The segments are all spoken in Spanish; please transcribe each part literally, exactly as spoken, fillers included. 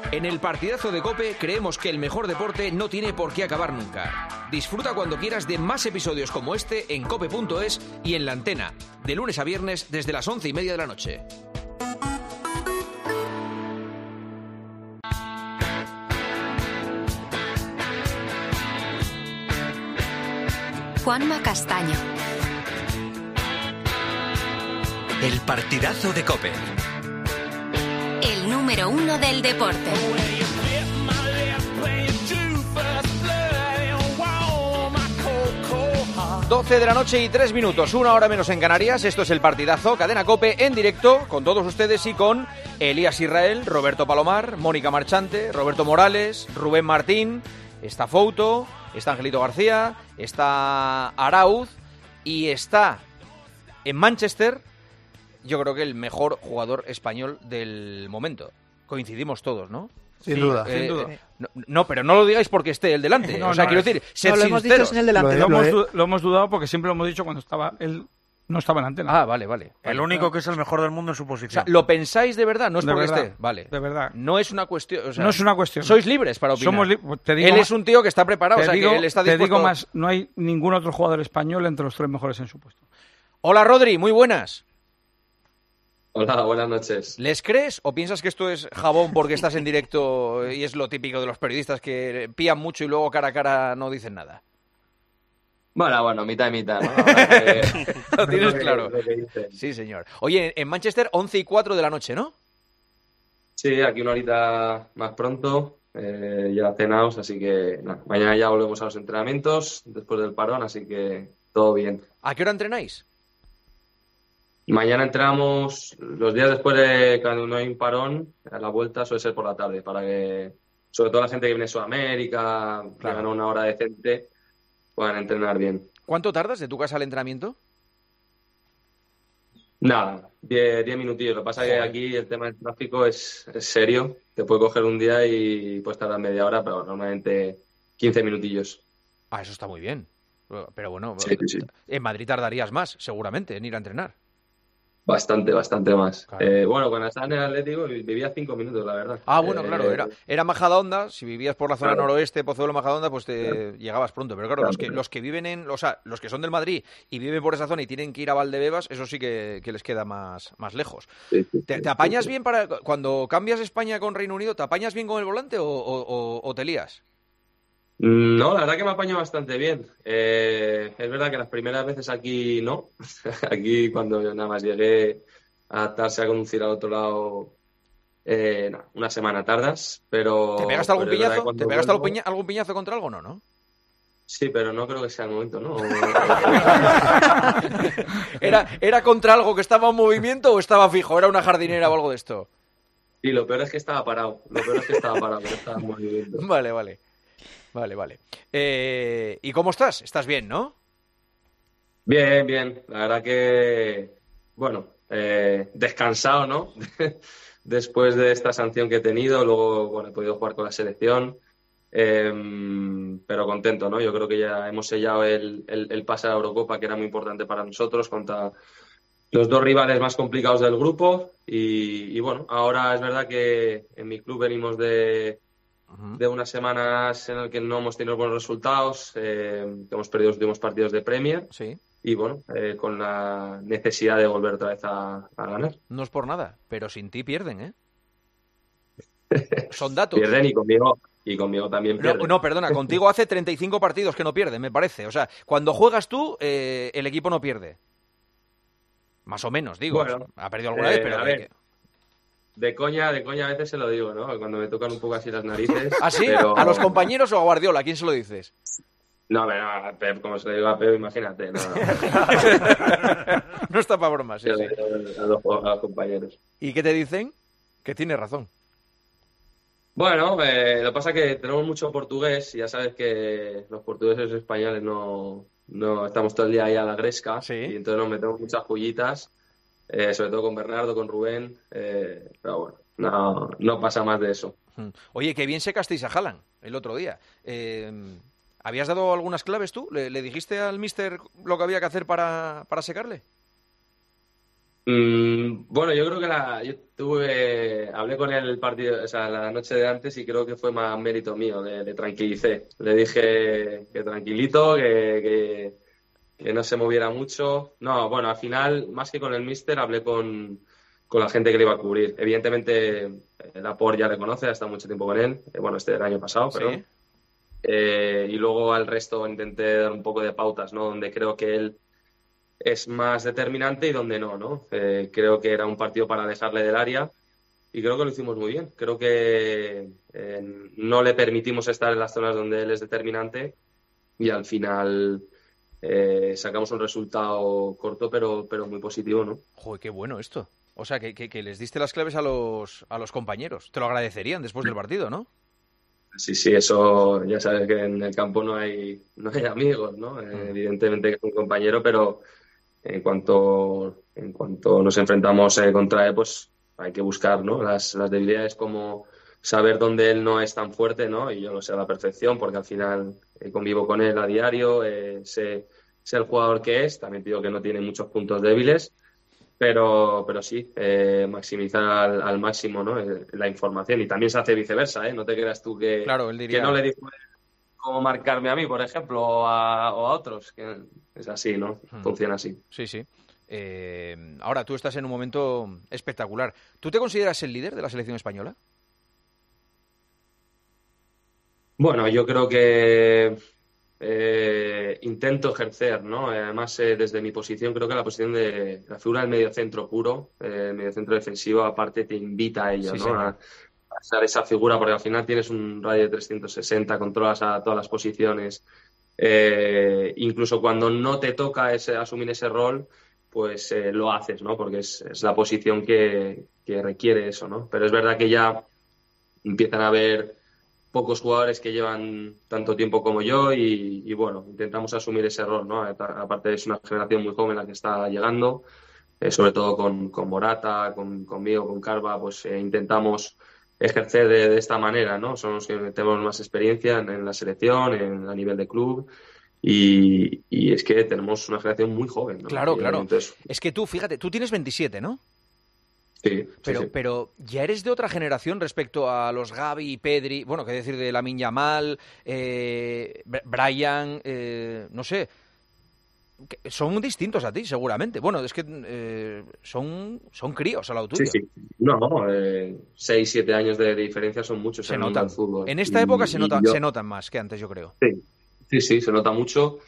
En el partidazo de COPE creemos que el mejor deporte no tiene por qué acabar nunca. Disfruta cuando quieras de más episodios como este en cope punto es y en La Antena, de lunes a viernes desde las once y media de la noche. Juanma Castaño. El partidazo de COPE. El número uno del deporte. doce de la noche y tres minutos, una hora menos en Canarias. Esto es el partidazo, Cadena COPE en directo con todos ustedes y con Elías Israel, Roberto Palomar, Mónica Marchante, Roberto Morales, Rubén Martín, está Fouto, está Angelito García, está Arauz y está en Manchester, yo creo que el mejor jugador español del momento. Coincidimos todos, ¿no? Sin sí, duda, eh, sin duda. Eh, no, no, pero no lo digáis porque esté el delante. No, o sea, no, quiero es, decir, sed no, lo hemos sinceros. dicho sin el delante. Lo, Lo, hemos, lo, lo hemos dudado porque siempre lo hemos dicho cuando estaba él no estaba en la antena. Ah, vale, vale. El vale. único que es el mejor del mundo en su O posición. sea, ¿lo pensáis de verdad? No es De porque verdad, esté. Vale. de verdad. No es una cuestión. O sea, No es una cuestión. Sois libres para opinar. Somos li- te digo él más- es un tío que está preparado. Te, O sea, digo, que él está te dispuesto... digo más, no hay ningún otro jugador español entre los tres mejores en su puesto. Hola, Rodri, muy buenas. Hola, buenas noches. ¿Les crees o piensas que esto es jabón porque estás en directo y es lo típico de los periodistas que pían mucho y luego cara a cara no dicen nada? Bueno, bueno, mitad y mitad, ¿no? Que... Lo tienes lo que- claro. lo que dicen. Sí, señor. Oye, en Manchester, once y cuatro de la noche, ¿no? Sí, aquí una horita más pronto, eh, ya cenaos, así que nada, mañana ya volvemos a los entrenamientos después del parón, así que todo bien. ¿A qué hora entrenáis? Mañana entrenamos los días después de cuando no hay un parón, a la vuelta suele ser por la tarde, para que, sobre todo la gente que viene de Sudamérica, que Claro. gana una hora decente, puedan entrenar bien. ¿Cuánto tardas de tu casa al entrenamiento? Nada, diez, diez minutillos. Lo que pasa es que Joder. aquí el tema del tráfico es, es serio. Te puede coger un día y puedes tardar media hora, pero normalmente quince minutillos. Ah, eso está muy bien. Pero bueno, Sí, sí, sí. en Madrid tardarías más, seguramente, en ir a entrenar. Bastante, bastante más. Claro. Eh, bueno, cuando estaba en el Atlético vivía cinco minutos, la verdad. Ah, bueno, Eh, claro, era, era Majadahonda. Si vivías por la zona Claro. noroeste, Pozuelo, Majadahonda, pues te Claro. llegabas pronto. Pero claro, Claro, los que claro. los que viven en, o sea, los que son del Madrid y viven por esa zona y tienen que ir a Valdebebas, eso sí que, que les queda más, más lejos. Sí, sí, ¿Te, sí, te apañas sí, sí. bien para cuando cambias España con Reino Unido? ¿Te apañas bien con el volante o, o- o- o te lías? No, la verdad que me apaño bastante bien. Eh, es verdad que las primeras veces aquí no. Aquí cuando yo nada más llegué a adaptarse a conducir al otro lado, eh, nada, una semana tardas, pero... ¿Te pegaste algún pero es verdad que piñazo? cuando ¿Te pegaste algún, vuelvo- piña- algún piñazo contra algo? No, ¿no? Sí, pero no creo que sea el momento, ¿no? ¿Era, ¿Era contra algo que estaba en movimiento o estaba fijo? ¿Era una jardinera o algo de esto? Y lo peor es que estaba parado. Lo peor es que estaba parado, pero estaba en movimiento. Vale, vale. Vale, vale. Eh, ¿y cómo estás? ¿Estás bien, no? Bien, bien. La verdad que, bueno, eh, descansado, ¿no? Después de esta sanción que he tenido, luego, bueno, he podido jugar con la selección, eh, pero contento, ¿no? Yo creo que ya hemos sellado el, el, el pase a la Eurocopa, que era muy importante para nosotros, contra los dos rivales más complicados del grupo. Y, y bueno, ahora es verdad que en mi club venimos de, de unas semanas en las que no hemos tenido buenos resultados, eh, hemos perdido los últimos partidos de Premier. Sí. Y bueno, eh, con la necesidad de volver otra vez a, a ganar. No es por nada, pero sin ti pierden, ¿eh? Son datos. Pierden y conmigo, y conmigo también No, pierden. no, perdona, contigo hace treinta y cinco partidos que no pierde, me parece. O sea, cuando juegas tú, eh, el equipo no pierde. Más o menos, digo. Bueno, ha perdido alguna eh, vez, pero... a de ver, que- De coña, de coña a veces se lo digo, ¿no? Cuando me tocan un poco así las narices. ¿Ah, sí? pero- ¿A los compañeros o a Guardiola? ¿A quién se lo dices? No, pero no, a Pep, como se le digo a Pep, imagínate. No, No está para bromas, sí, no, sí. a, los, a los compañeros. ¿Y qué te dicen? Que tienes razón. Bueno, eh, lo que pasa es que tenemos mucho portugués y ya sabes que los portugueses y los españoles no, no estamos todo el día ahí a la gresca. Sí. Y entonces nos metemos muchas joyitas, eh, sobre todo con Bernardo, con Rubén. eh, pero bueno, no, no pasa más de eso. Oye, qué bien secasteis a Haaland el otro día. Eh, ¿Habías dado algunas claves tú? ¿Le, le dijiste al míster lo que había que hacer para, para secarle? Mm, bueno, yo creo que la, yo tuve, hablé con él el partido, o sea, la noche de antes y creo que fue más mérito mío, le, le tranquilicé. Le dije que tranquilito, que, que, que no se moviera mucho. No, bueno, al final, más que con el míster, hablé con, con la gente que le iba a cubrir. Evidentemente, eh, Laporte ya le conoce, ha estado mucho tiempo con él, eh, bueno, este del año pasado, Sí. perdón. Eh, y luego al resto intenté dar un poco de pautas, ¿no? Donde creo que él es más determinante y donde no, ¿no? Eh, creo que era un partido para dejarle del área y creo que lo hicimos muy bien. Creo que eh, no le permitimos estar en las zonas donde él es determinante y al final eh, sacamos un resultado corto pero, pero muy positivo, ¿no? Joder, qué bueno esto. O sea, que, que, que les diste las claves a los, a los compañeros. Te lo agradecerían después del partido, ¿no? Sí, sí, eso ya sabes que en el campo no hay, no hay amigos, ¿no? Eh, Mm. evidentemente que es un compañero, pero en cuanto, en cuanto nos enfrentamos eh, contra él, pues hay que buscar, ¿no? Las, las debilidades, como saber dónde él no es tan fuerte, ¿no? Y yo lo sé a la perfección, porque al final eh, convivo con él a diario, eh, sé, sé el jugador que es, también te digo que no tiene muchos puntos débiles, pero, pero sí, eh, maximizar al, al máximo, ¿no? Eh, la información. Y también se hace viceversa, ¿eh? No te creas tú que, Claro, él que no diría... le dijo cómo marcarme a mí, por ejemplo, o a, o a otros. Que es así, ¿no? Mm. Funciona así. Sí, sí. Eh, ahora, tú estás en un momento espectacular. ¿Tú te consideras el líder de la selección española? Bueno, yo creo que eh, intento ejercer, ¿no? Eh, Además, eh, desde mi posición, creo que la posición de la figura del mediocentro puro, eh, el mediocentro defensivo, aparte te invita a ello, Sí, ¿no? A, señor. a ser esa figura, porque al final tienes un radio de trescientos sesenta, controlas a todas las posiciones. Eh, incluso cuando no te toca ese, asumir ese rol, pues eh, lo haces, ¿no? Porque es, es la posición que, que requiere eso, ¿no? Pero es verdad que ya empiezan a haber pocos jugadores que llevan tanto tiempo como yo y, y, bueno, intentamos asumir ese rol, ¿no? Aparte es una generación muy joven la que está llegando, eh, sobre todo con, con Morata, con, conmigo, con Carva, pues eh, intentamos ejercer de, de, esta manera, ¿no? Son los que tenemos más experiencia en, en la selección, en, a nivel de club y, y, es que tenemos una generación muy joven, ¿no? Claro, Y, claro. entonces, Es que tú, fíjate, tú tienes veintisiete, ¿no? sí, sí, Pero, sí. pero ya eres de otra generación respecto a los Gavi y Pedri, bueno, qué decir de Lamine Yamal, eh, Brian, eh, no sé, que son distintos a ti, seguramente. Bueno, es que eh, son, son críos al lado Sí, tuyo. sí. No, eh, seis, siete años de diferencia son muchos Se en el mundo del notan. fútbol. En esta época se Y, nota, y yo, se notan más que antes, yo creo. sí, sí, sí, se nota mucho.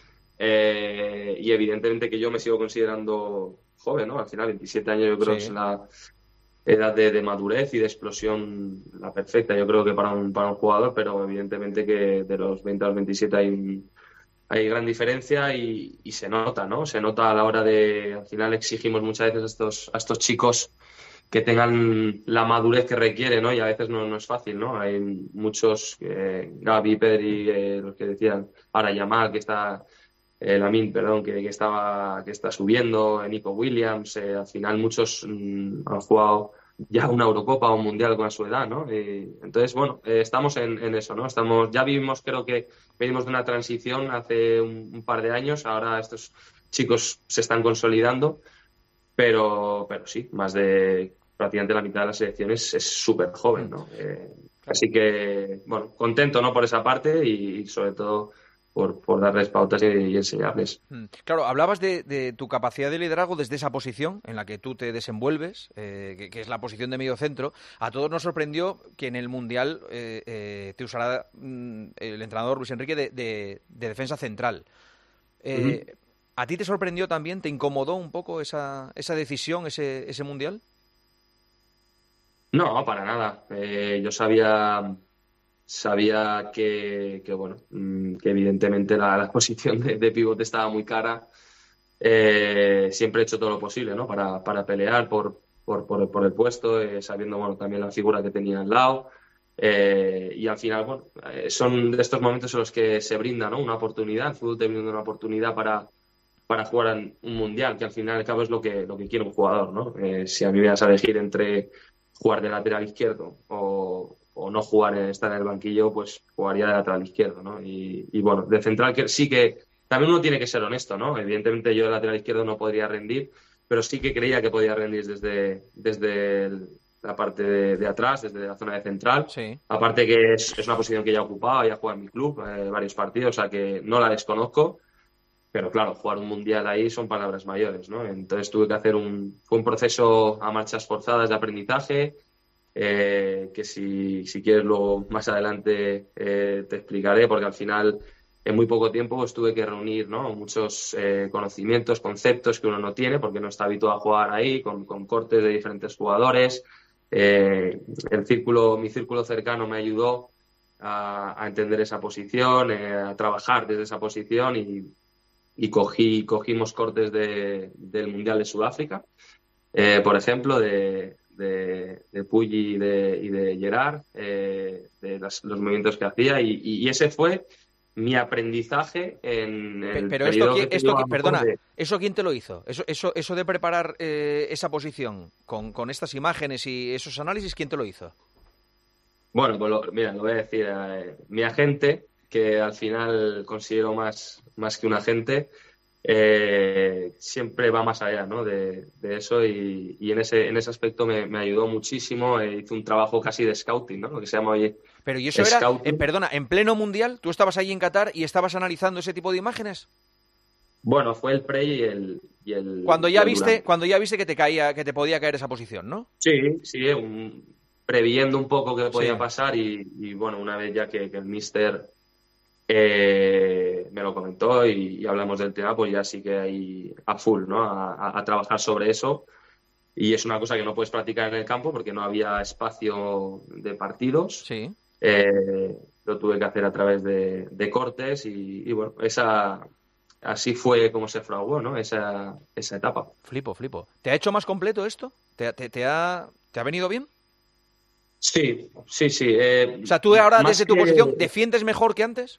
Eh, y evidentemente que yo me sigo considerando joven, ¿no? Al final, veintisiete años yo creo que es Sí. la edad de, de madurez y de explosión la perfecta, yo creo que para un, para un jugador, pero evidentemente que de los veinte a los veintisiete hay un, hay gran diferencia y, y se nota, ¿no? Se nota a la hora de, al final exigimos muchas veces a estos, a estos chicos que tengan la madurez que requiere, ¿no? Y a veces no, no es fácil, ¿no? Hay muchos, eh, Gavi, Pedri, eh, los que decían, ahora Yamal, que está, eh, Lamine, perdón, que, que estaba, que está subiendo, eh, Nico Williams, eh, al final muchos mm, han jugado ya una Eurocopa o un Mundial con su edad, ¿no? Y entonces, bueno, eh, estamos en, en eso, ¿no? Estamos, ya vivimos, creo que venimos de una transición hace un, un par de años, ahora estos chicos se están consolidando, pero, pero sí, más de prácticamente la mitad de las selecciones es súper joven, ¿no? Eh, Claro. así que, bueno, contento, ¿no? Por esa parte y, y sobre todo por, por darles pautas y, y enseñarles. Mm. Claro, hablabas de, de tu capacidad de liderazgo desde esa posición en la que tú te desenvuelves, eh, que, que es la posición de medio centro. A todos nos sorprendió que en el Mundial eh, eh, te usara mm, el entrenador Luis Enrique de, de- de defensa central. Ujú. Eh, ¿A ti te sorprendió también? ¿Te incomodó un poco esa, esa decisión, ese, ese Mundial? No, para nada. Eh, yo sabía, sabía que, que, bueno, mm, que evidentemente la, la posición de, de pivote estaba muy cara. Eh, siempre he hecho todo lo posible, ¿no? Para, para pelear por, por, por, el por el puesto, eh, sabiendo, bueno, también la figura que tenía al lado. Eh, y al final, bueno, eh, son de estos momentos en los que se brinda, ¿no? Una oportunidad. El fútbol te brinda una oportunidad para, para jugar en un mundial, que al final y al cabo es lo que, lo que quiere un jugador, ¿no? Eh, si a mí me vas a elegir entre jugar de lateral izquierdo o, o no jugar, en, estar en el banquillo, pues jugaría de lateral izquierdo, ¿no? Y, y bueno, de central que sí que también uno tiene que ser honesto, ¿no? Evidentemente yo de lateral izquierdo no podría rendir, pero sí que creía que podía rendir desde, desde el, la parte de, de atrás, desde la zona de central. Sí. Aparte que es, es una posición que ya he ocupado, ya he jugado en mi club eh, varios partidos, o sea que no la desconozco. Pero claro, jugar un mundial ahí son palabras mayores, ¿no? Entonces tuve que hacer un... Fue un proceso a marchas forzadas de aprendizaje, eh, que si, si quieres luego más adelante eh, te explicaré, porque al final en muy poco tiempo pues tuve que reunir, ¿no? Muchos eh, conocimientos, conceptos que uno no tiene porque no está habituado a jugar ahí, con, con cortes de diferentes jugadores. Eh, el círculo, mi círculo cercano me ayudó a, a entender esa posición, eh, a trabajar desde esa posición y y cogí, cogimos cortes de, del Mundial de Sudáfrica, eh, por ejemplo, de, de, de Puig y de, y de Gerard, eh, de las, los movimientos que hacía, y, y ese fue mi aprendizaje en el Pero periodo esto, que esto, tuve, perdona, de... ¿eso quién te lo hizo? Eso, eso, eso de preparar eh, esa posición con, con estas imágenes y esos análisis, ¿quién te lo hizo? Bueno, pues lo, mira, lo voy a decir, eh, mi agente, que al final considero más, más que un agente, eh, siempre va más allá, ¿no? de, de eso y, y en ese en ese aspecto me, me ayudó muchísimo. Eh, hizo un trabajo casi de scouting, ¿no? Lo que se llama hoy Pero y eso scouting. era, eh, perdona, en pleno mundial, ¿tú estabas ahí en Qatar y estabas analizando ese tipo de imágenes? Bueno, fue el pre y el, y el cuando ya y el viste durante. cuando ya viste que te caía que te podía caer esa posición, ¿no? Sí, sí, un, previendo un poco qué podía Sí. pasar y, y bueno, una vez ya que, que el míster eh, me lo comentó y, y hablamos del tema, pues ya sí que ahí a full, ¿no? A, a, a trabajar sobre eso. Y es una cosa que no puedes practicar en el campo porque no había espacio de partidos. Sí. Eh, lo tuve que hacer a través de, de cortes y, y bueno, esa así fue como se fraguó, ¿no? Esa, esa etapa. Flipo, flipo. ¿Te ha hecho más completo esto? ¿Te, te, te, ha, ¿te ha venido bien? Sí, sí, sí. Eh, O sea, tú ahora más desde tu que- posición defiendes mejor que antes.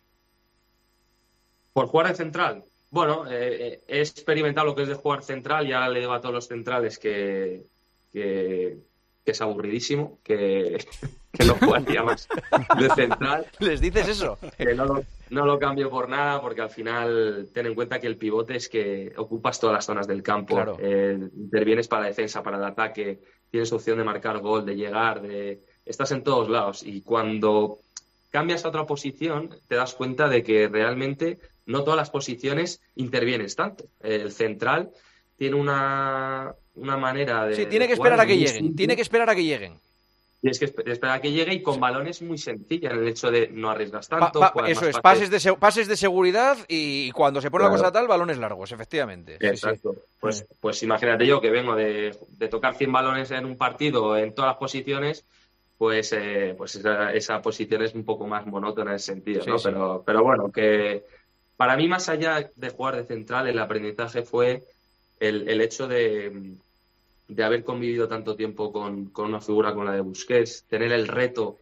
Por jugar de central. Bueno, eh, he experimentado lo que es de jugar central y ahora le digo a todos los centrales que, que, que es aburridísimo, que, que no jugaría más de central, ¿Les dices eso? que no lo, no lo cambio por nada porque al final ten en cuenta que el pivote es que ocupas todas las zonas del campo, Claro. eh, intervienes para la defensa, para el ataque, tienes opción de marcar gol, de llegar, de estás en todos lados y cuando cambias a otra posición te das cuenta de que realmente no todas las posiciones intervienes tanto. El central tiene una, una manera de... Sí, tiene de que jugar esperar a que muy lleguen. simple. Tiene que esperar a que lleguen. Tienes que esp- esperar a que llegue y con balones muy sencilla en el hecho de no arriesgas Pa- tanto. pa- juegas eso más es, pases. pases de, se- pases de seguridad y cuando se pone la Claro. cosa tal, balones largos, efectivamente. Sí, sí. Exacto. Pues, Sí. pues imagínate yo que vengo de, de tocar cien balones en un partido en todas las posiciones, pues, eh, pues esa, esa posición es un poco más monótona en ese sentido, Sí, ¿no? sí. Pero, pero bueno, que para mí más allá de jugar de central, el aprendizaje fue el, el hecho de, de haber convivido tanto tiempo con, con una figura como la de Busquets, tener el reto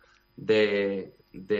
de,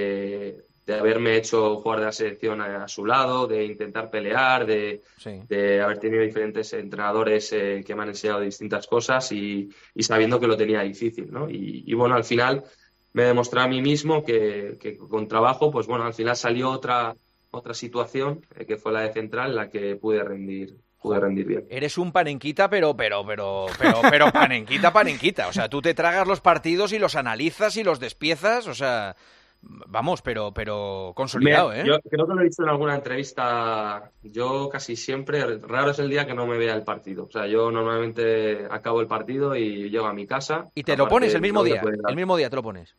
de, de haberme hecho jugar de la selección a, a su lado, de intentar pelear, de, Sí. de haber tenido diferentes entrenadores eh, que me han enseñado distintas cosas y, y sabiendo que lo tenía difícil, ¿no? Y, y bueno, al final me demostré a mí mismo que, que con trabajo, pues bueno, al final salió otra, otra situación, eh, que fue la de central, en la que pude rendir, pude rendir bien. Eres un panenquita, pero, pero, pero, pero, pero panenquita, panenquita. O sea, tú te tragas los partidos y los analizas y los despiezas, o sea, vamos, pero, pero consolidado, Me- ¿eh? Yo creo que lo he dicho en alguna entrevista. Yo casi siempre, raro es el día que no me vea el partido. O sea, yo normalmente acabo el partido y llego a mi casa. Y te lo Aparte, pones el mi mismo novia día, puede dar- el mismo día te lo pones.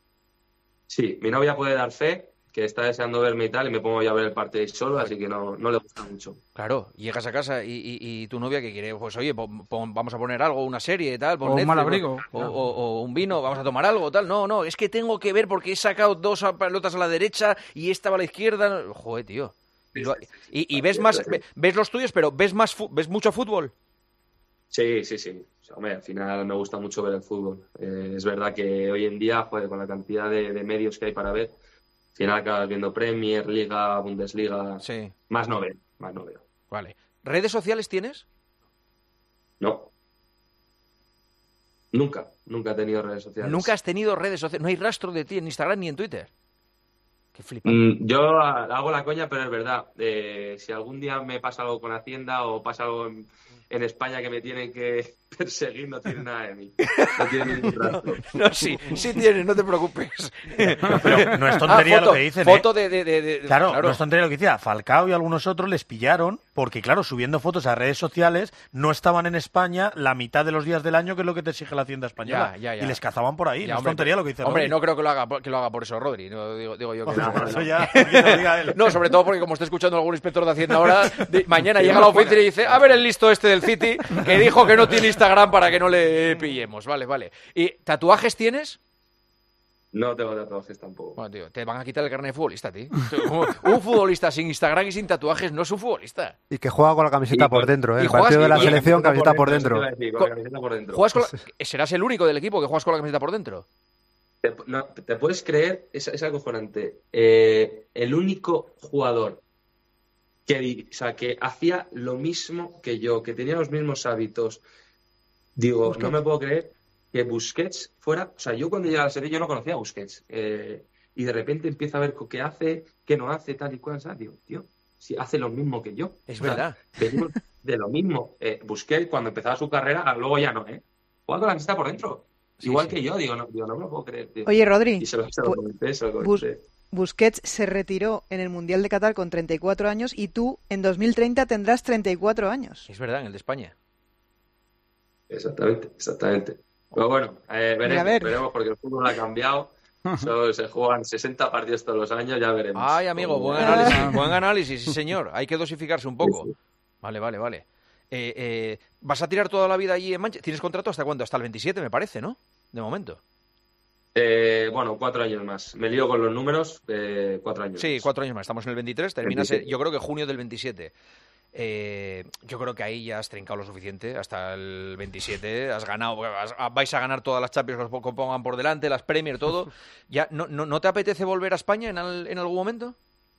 Sí, mi novia puede dar fe, que está deseando verme y tal, y me pongo ya a ver el partido solo, así que no, no le gusta mucho. Claro, llegas a casa y, y- y tu novia que quiere, pues oye, pon- pon- vamos a poner algo, una serie, tal, pon O un Netflix, mal abrigo. o, o- o un vino, vamos a tomar algo, tal. No, no, es que tengo que ver porque he sacado dos pelotas a la derecha y esta va a la izquierda. Joder, tío. Y, lo- y- y ves más, ve- ves los tuyos, pero ves más, fu- ves mucho fútbol. Sí, sí, sí. O sea, hombre, al final me gusta mucho ver el fútbol. Eh, es verdad que hoy en día, joder, con la cantidad de, de medios que hay para ver, al final acabas viendo Premier, Liga, Bundesliga. Sí, Más no veo, más no veo. vale. ¿Redes sociales tienes? No. Nunca, nunca he tenido redes sociales. Nunca has tenido redes sociales, no hay rastro de ti en Instagram ni en Twitter. Qué Qué flipante. Mm, yo hago la coña, pero es verdad. Eh, si algún día me pasa algo con Hacienda o pasa algo en, en España que me tienen que perseguir, no tiene nada de mí. No tiene ningún rastro. No, sí, sí tienes, no te preocupes. Pero no es tontería Ah, foto, lo que dicen, foto ¿eh? de, de, de, de- Claro, claro. no es tontería lo que decía. Falcao y algunos otros les pillaron porque, claro, subiendo fotos a redes sociales no estaban en España la mitad de los días del año, que es lo que te exige la Hacienda española. Ya, ya, ya. Y les cazaban por ahí. Ya, no hombre, es tontería lo que dice Hombre, Rodri. no creo que lo haga por- que lo haga por eso Rodri. No, digo, digo yo que No, no, Eso no. ya, que lo diga él. No, sobre todo porque como está escuchando algún inspector de Hacienda ahora, de- mañana llega a la oficina y dice, a ver el listo este del City, que dijo que no tiene Instagram para que no le pillemos. Vale, vale. ¿Y tatuajes tienes? No tengo tatuajes tampoco. Bueno, tío, te van a quitar el carnet de futbolista, tío. Un futbolista sin Instagram y sin tatuajes no es un futbolista. Y que juega con la camiseta Y por con- dentro, ¿eh? y El partido juegas- de la y- y- selección, camiseta por eso te dentro. iba a decir, con la camiseta por dentro. ¿Juegas con la- ¿Serás el único del equipo que juegas con la camiseta por dentro? Te, no, te puedes creer, es, es acojonante. Eh, el único jugador que, di- o sea, que hacía lo mismo que yo, que tenía los mismos hábitos. Digo, Busquets. no me puedo creer que Busquets fuera. O sea, yo cuando llegué a la serie yo no conocía a Busquets. eh, y de repente empiezo a ver qué hace, qué no hace, tal y cual. ¿Sabes? Digo, tío, si hace lo mismo que yo. Es O sea, verdad. venimos de lo mismo. Eh, Busquets, cuando empezaba su carrera, luego ya no, ¿eh? Juega con la camiseta por dentro. Sí, Igual sí. que yo, digo, no, digo, no me lo puedo creer, tío. Oye, Rodri, Y se lo, se lo Bu- comenté, se lo Bus- comenté. Busquets se retiró en el Mundial de Qatar con treinta y cuatro años y tú en dos mil treinta tendrás treinta y cuatro años. Es verdad, en el de España. Exactamente, exactamente. Pero bueno, eh, veremos, a ver. veremos porque el fútbol ha cambiado. Solo se juegan sesenta partidos todos los años, ya veremos. Ay, amigo, Cómo- buen análisis, buen análisis, sí señor. Hay que dosificarse un poco. Sí, sí. Vale, vale, vale. Eh, eh, ¿Vas a tirar toda la vida allí en Manchester? ¿Tienes contrato hasta cuándo? Hasta el veintisiete, me parece, ¿no? De momento. Eh, bueno, cuatro años más. Me lío con los números, eh, cuatro años Sí, más. cuatro años más. Estamos en el veintitrés, terminas, veintisiete. yo creo que junio del veintisiete. Eh, yo creo que ahí ya has trincado lo suficiente. Hasta el veintisiete has ganado, has- vais a ganar todas las Champions que os pongan por delante, las Premier, todo. Ya, ¿no, no, no te apetece volver a España en, al- en algún momento?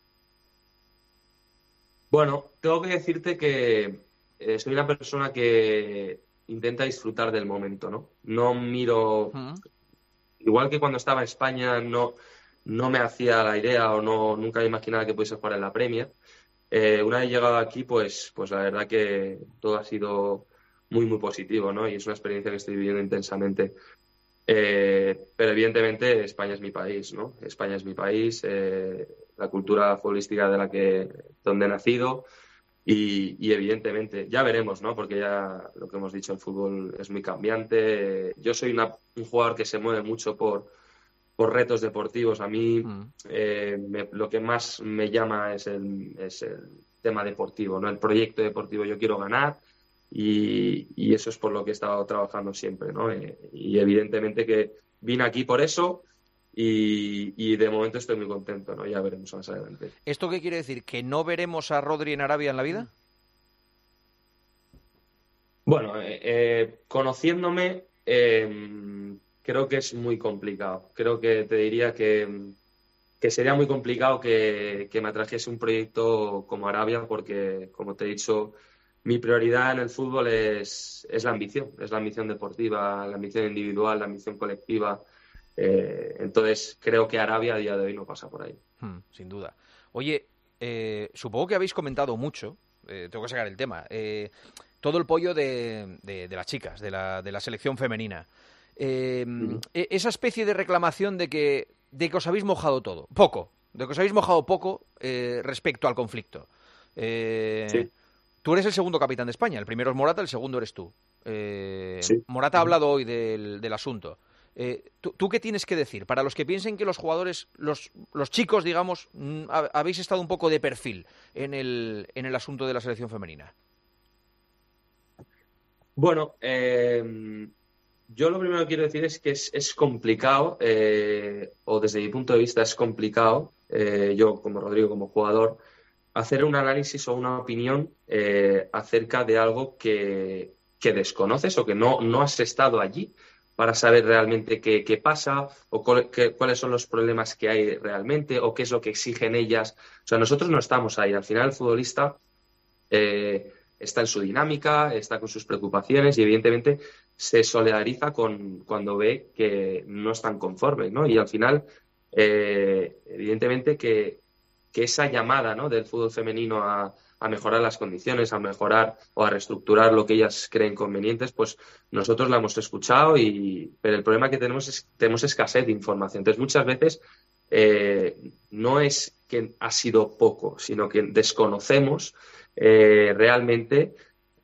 Bueno, tengo que decirte que eh, soy una persona que intenta disfrutar del momento, ¿no? No miro. Mm. Igual que cuando estaba en España no, no me hacía la idea o no nunca me imaginaba que pudiese jugar en la Premier. Eh, una vez llegado aquí, pues, pues la verdad que todo ha sido muy, muy positivo, ¿no? Y es una experiencia que estoy viviendo intensamente. Eh, pero evidentemente España es mi país, ¿no? España es mi país, eh, la cultura futbolística de la que, donde he nacido. Y, y evidentemente, ya veremos, ¿no? Porque ya lo que hemos dicho, el fútbol es muy cambiante. Yo soy una- un jugador que se mueve mucho por, por retos deportivos. A mí Mm. eh, me- lo que más me llama es el, es el tema deportivo, ¿no? El proyecto deportivo. Yo quiero ganar y, y eso es por lo que he estado trabajando siempre, ¿no? Eh, y evidentemente que vine aquí por eso y, y de momento estoy muy contento, ¿no? Ya veremos más adelante. ¿Esto qué quiere decir? ¿Que no veremos a Rodri en Arabia en la vida? Bueno, eh, eh, conociéndome, eh, creo que es muy complicado. Creo que te diría que, que sería muy complicado que, que me atrajese un proyecto como Arabia, porque, como te he dicho, mi prioridad en el fútbol es, es la ambición, es la ambición deportiva, la ambición individual, la ambición colectiva. Eh, entonces, creo que Arabia a día de hoy no pasa por ahí. Hmm, sin duda. Oye, eh, supongo que habéis comentado mucho, eh, tengo que sacar el tema, eh, todo el pollo de, de- de las chicas, de la, de la selección femenina. Eh, Ujú. e- esa especie de reclamación de que, de que os habéis mojado todo, poco, de que os habéis mojado poco eh, respecto al conflicto. Eh, Sí. Tú eres el segundo capitán de España, el primero es Morata, el segundo eres tú. Eh, Sí. Morata ha hablado hoy del, del asunto. Eh, ¿tú, tú qué tienes que decir? Para los que piensen que los jugadores, los, los chicos, digamos, mm, ha- habéis estado un poco de perfil en el, en el asunto de la selección femenina. Bueno, eh, yo lo primero que quiero decir es que es, es complicado, eh, o desde mi punto de vista es complicado, eh, yo como Rodrigo, como jugador, hacer un análisis o una opinión eh, acerca de algo que, que desconoces o que no, no has estado allí para saber realmente qué, qué pasa o cuál- qué- cuáles son los problemas que hay realmente o qué es lo que exigen ellas. O sea, nosotros no estamos ahí. Al final el futbolista eh, está en su dinámica, está con sus preocupaciones y evidentemente se solidariza con cuando ve que no están conformes, ¿no? Y al final eh, evidentemente que, que esa llamada, ¿no?, del fútbol femenino a, a mejorar las condiciones, a mejorar o a reestructurar lo que ellas creen convenientes, pues nosotros la hemos escuchado, y pero el problema que tenemos es que tenemos escasez de información. Entonces, muchas veces eh, no es que ha sido poco, sino que desconocemos eh, realmente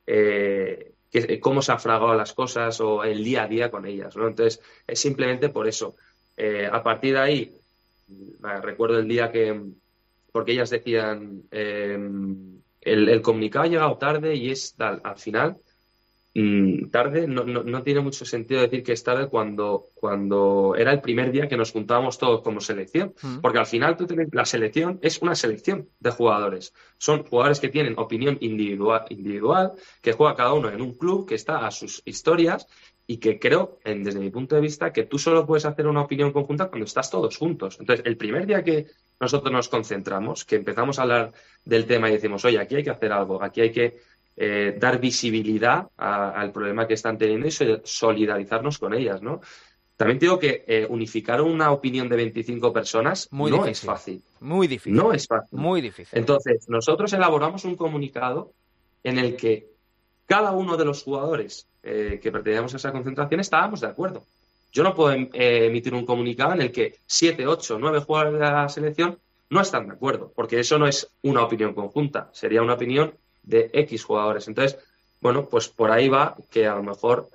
eh, que, cómo se han fragado las cosas o el día a día con ellas, ¿no? Entonces, es simplemente por eso. Eh, a partir de ahí, recuerdo el día que, porque ellas decían, eh, el, el comunicado ha llegado tarde y es tal, al final, mmm, tarde, no, no, no tiene mucho sentido decir que es tarde cuando, cuando era el primer día que nos juntábamos todos como selección, mm. porque al final tú tienes, la selección es una selección de jugadores, son jugadores que tienen opinión individual, individual, que juega cada uno en un club, que está a sus historias, y que creo, en, desde mi punto de vista, que tú solo puedes hacer una opinión conjunta cuando estás todos juntos. Entonces, el primer día que nosotros nos concentramos, que empezamos a hablar del tema y decimos, oye, aquí hay que hacer algo, aquí hay que eh, dar visibilidad a, al problema que están teniendo y solidarizarnos con ellas, ¿no? También te digo que eh, unificar una opinión de veinticinco personas muy no difícil, es fácil. Muy difícil. No es fácil. Muy difícil. Entonces, nosotros elaboramos un comunicado en el que cada uno de los jugadores eh, que pertenecíamos a esa concentración estábamos de acuerdo. Yo no puedo eh, emitir un comunicado en el que siete, ocho, nueve jugadores de la selección no están de acuerdo, porque eso no es una opinión conjunta, sería una opinión de X jugadores. Entonces, bueno, pues por ahí va que a lo mejor,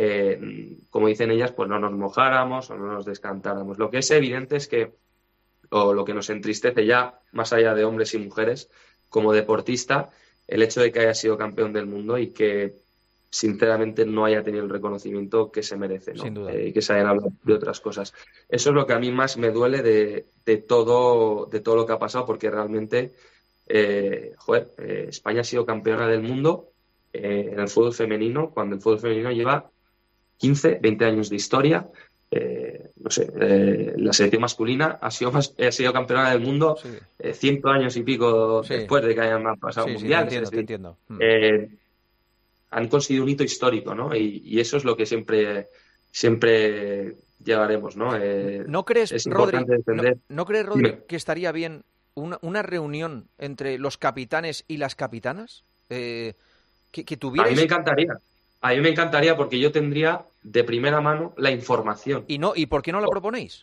eh, como dicen ellas, pues no nos mojáramos o no nos descantáramos. Lo que es evidente es que, o lo que nos entristece ya, más allá de hombres y mujeres, como deportista, el hecho de que haya sido campeón del mundo y que sinceramente no haya tenido el reconocimiento que se merece, ¿no? Sin duda. Eh, que se hayan hablado de otras cosas. Eso es lo que a mí más me duele de, de todo de todo lo que ha pasado, porque realmente eh, joder, eh, España ha sido campeona del mundo eh, en el fútbol femenino, cuando el fútbol femenino lleva quince, veinte años de historia. Eh, no sé, eh, la selección masculina ha sido, más, ha sido campeona del mundo sí. eh, ciento años y pico sí. después de que hayan pasado sí, mundiales. Sí, te entiendo, te entiendo. Eh, han conseguido un hito histórico, ¿no? Y, y eso es lo que siempre, siempre llevaremos, ¿no? Eh, ¿No crees, es Rodri, defender... ¿no, ¿no crees, Rodri, que estaría bien una, una reunión entre los capitanes y las capitanas? Eh, que, que tuvierais... A mí me encantaría. A mí me encantaría porque yo tendría de primera mano la información. ¿Y no? ¿Y por qué no la proponéis?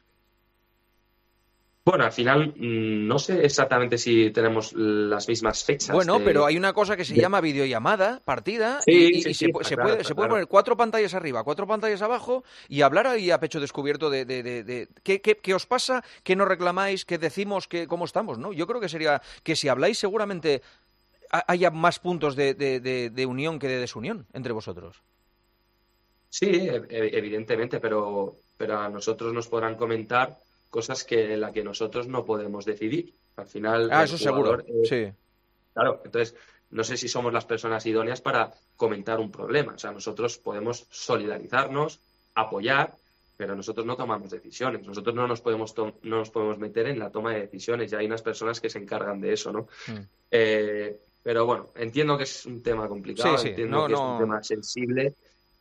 Bueno, al final no sé exactamente si tenemos las mismas fechas. Bueno, de... pero hay una cosa que se de... llama videollamada, partida, sí, y, y, sí, y sí, se, se, claro, puede, se puede claro. poner cuatro pantallas arriba, cuatro pantallas abajo y hablar ahí a pecho descubierto de, de, de, de ¿qué, qué, qué os pasa, qué nos reclamáis, qué decimos, qué, cómo estamos, ¿no? Yo creo que sería que si habláis seguramente haya más puntos de, de, de, de unión que de desunión entre vosotros. Sí, evidentemente, pero, pero a nosotros nos podrán comentar cosas que en las que nosotros no podemos decidir. Al final... Ah, eso seguro, es, sí. Claro, entonces, no sé si somos las personas idóneas para comentar un problema. O sea, nosotros podemos solidarizarnos, apoyar, pero nosotros no tomamos decisiones. Nosotros no nos podemos, to- no nos podemos meter en la toma de decisiones. Ya hay unas personas que se encargan de eso, ¿no? Mm. Eh, pero bueno, entiendo que es un tema complicado, sí, sí. entiendo no, que no... es un tema sensible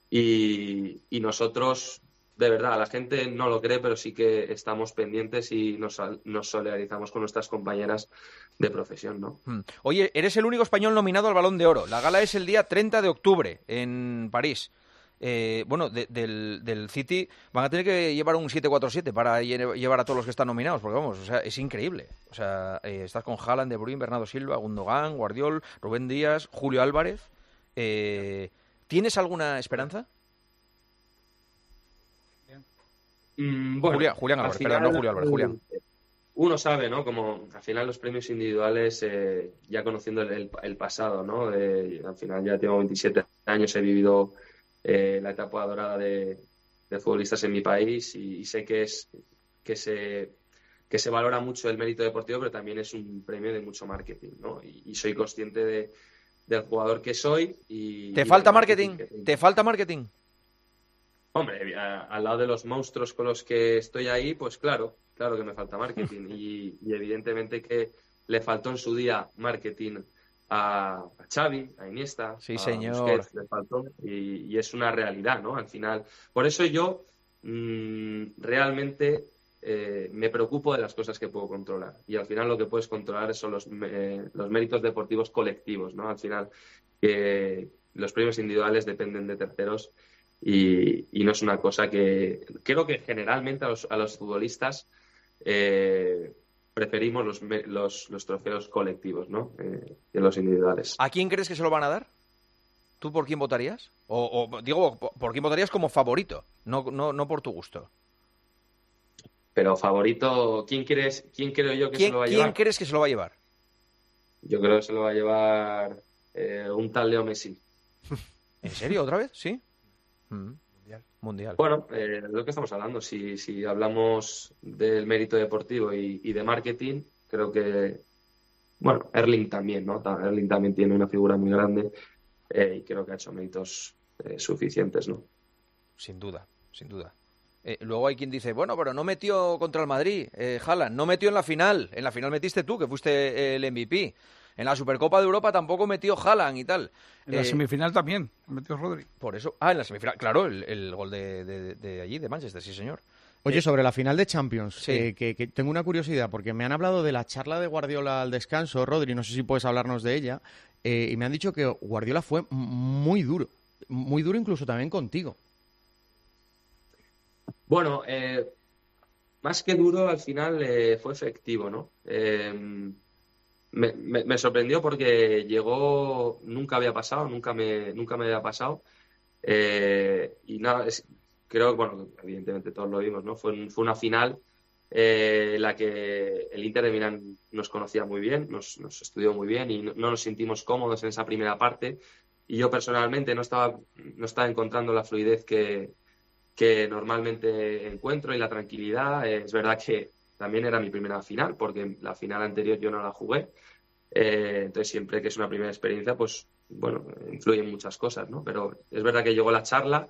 y, y nosotros... De verdad, la gente no lo cree, pero sí que estamos pendientes y nos, nos solidarizamos con nuestras compañeras de profesión, ¿no? Oye, eres el único español nominado al Balón de Oro. La gala es el día treinta de octubre en París. Eh, bueno, de, del, del City van a tener que llevar un siete cuatro siete para llevar a todos los que están nominados, porque vamos, o sea, es increíble. O sea, eh, estás con Haaland, De Bruyne, Bernardo Silva, Gundogan, Guardiol, Rubén Díaz, Julio Álvarez. Eh, ¿Tienes alguna esperanza? Mm, bueno, Julián, Julián Álvarez, final, perdón, no Julio Álvarez, Julián. Uno sabe, ¿no? Como al final los premios individuales, eh, ya conociendo el, el, el pasado, ¿no? Eh, al final ya tengo veintisiete años, he vivido eh, la etapa dorada de, de futbolistas en mi país y, y sé que es que se que se valora mucho el mérito deportivo, pero también es un premio de mucho marketing, ¿no? Y, y soy consciente de, del jugador que soy. Y, ¿Te y falta marketing? marketing ¿Te falta marketing? Hombre, a, al lado de los monstruos con los que estoy ahí, pues claro, claro que me falta marketing. Y, y evidentemente que le faltó en su día marketing a, a Xavi, a Iniesta, sí, a señor. Busquets, le faltó. Y, y es una realidad, ¿no? Al final. Por eso yo mmm, realmente eh, me preocupo de las cosas que puedo controlar. Y al final lo que puedes controlar son los, eh, los méritos deportivos colectivos, ¿no? Al final, que los premios individuales dependen de terceros y, y no es una cosa que... Creo que generalmente a los, a los futbolistas eh, preferimos los, los, los trofeos colectivos, ¿no? Eh, que los individuales. ¿A quién crees que se lo van a dar? ¿Tú por quién votarías? O, o digo, ¿por quién votarías como favorito? No, no, no por tu gusto. Pero favorito, ¿quién crees, quién creo yo que ¿Quién, se lo va a llevar? ¿Quién crees que se lo va a llevar? Yo creo que se lo va a llevar eh, un tal Leo Messi. ¿En serio? ¿Otra vez? ¿Sí? Mm. Mundial. Mundial. Bueno, eh, lo que estamos hablando, si, si hablamos del mérito deportivo y, y de marketing, creo que, bueno, Erling también, ¿no? Erling también tiene una figura muy grande eh, y creo que ha hecho méritos eh, suficientes, ¿no? Sin duda, sin duda. Eh, luego hay quien dice, bueno, pero no metió contra el Madrid, eh, Haaland, no metió en la final. En la final metiste tú, que fuiste el M V P. En la Supercopa de Europa tampoco metió Haaland y tal. En la eh, semifinal también metió Rodri. Por eso. Ah, en la semifinal, claro, el, el gol de, de, de allí, de Manchester, sí señor. Oye, Eh, sobre la final de Champions, sí. eh, que, que tengo una curiosidad, porque me han hablado de la charla de Guardiola al descanso, Rodri, no sé si puedes hablarnos de ella, eh, y me han dicho que Guardiola fue m- muy duro, muy duro incluso también contigo. Bueno, eh, más que duro, al final eh, fue efectivo, ¿no? Eh, me, me, me sorprendió porque llegó, nunca había pasado, nunca me, nunca me había pasado. Eh, y nada, es, creo que, bueno, evidentemente todos lo vimos, ¿no? Fue, un- fue una final eh, en la que el Inter de Milán nos conocía muy bien, nos, nos estudió muy bien y no, no nos sentimos cómodos en esa primera parte. Y yo personalmente no estaba, no estaba encontrando la fluidez que que normalmente encuentro y la tranquilidad. Eh, es verdad que también era mi primera final, porque la final anterior yo no la jugué. Eh, entonces, siempre que es una primera experiencia, pues, bueno, influyen muchas cosas, ¿no? Pero es verdad que llegó la charla